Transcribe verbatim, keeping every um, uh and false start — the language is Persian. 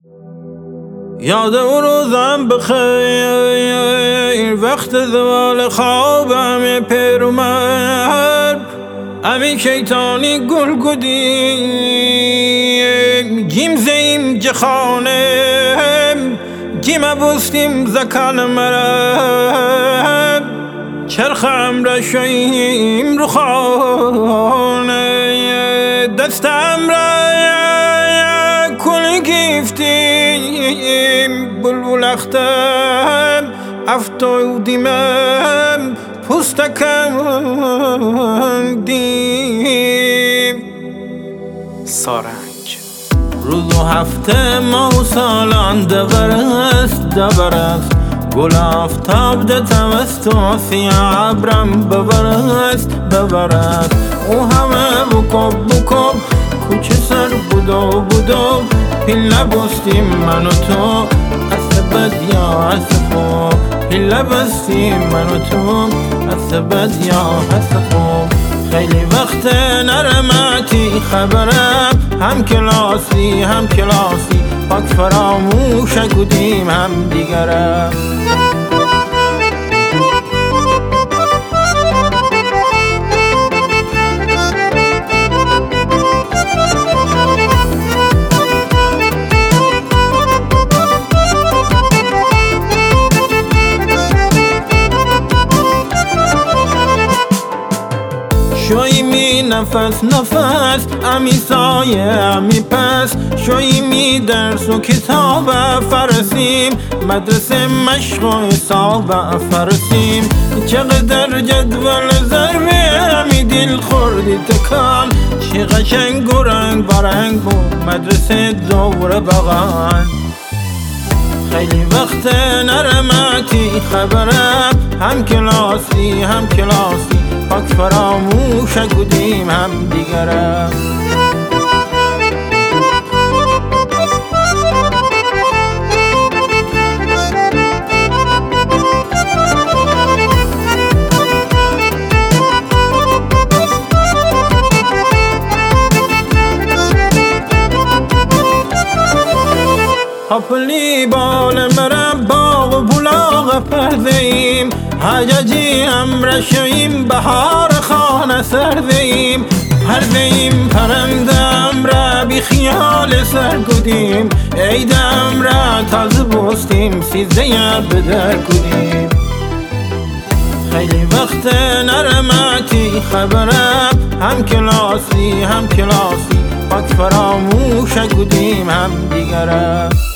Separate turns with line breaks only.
یاد اون روزم بخیر وقت زوال خوابم پر اومد امی شیطانی گل گودیم جیم زیم جخانم جیم بوستیم زکان مرد چرخم را شویم رو خانه دستم را کل گفتیم بلبل اختم افتادیمم پوستکم دیم
سارنگ.
روز و هفته ما و سالان دورست دورست گل آفتاب ده تمست و سیاه ابرم ببرست ببرست او همه بکب بکب کوچه سر بودو بودو پیله بستیم من و تو از بد یا از خوب پیله بستیم من و تو از بد یا از خوب خیلی وقت نرمتی خبرم هم کلاسی هم کلاسی پاک فراموش گودیم هم دیگرم شوی می نفس نفس امی سایه امی پس شوی می درس و کتاب فرسیم مدرسه مشق و حساب فرسیم چقدر جدول ضربه امی دل خوردی تکان چه قشنگ و رنگ برنگ بود مدرسه دور بغان خیلی وقت نرمتی خبرم هم کلاسی هم کلاسی پاک فراموش گودیم هم دیگرم حفلی بال مرم باغ و بلاغ پردهیم حججی امرشیم بهار خانه سردهیم پردهیم پرندم را بی خیال سرگودیم عیدم را تازه بستیم سیزده بدر گودیم خیلی وقت نرمتی خبرم هم کلاسی هم کلاسی پاک فراموش گودیم هم دیگرم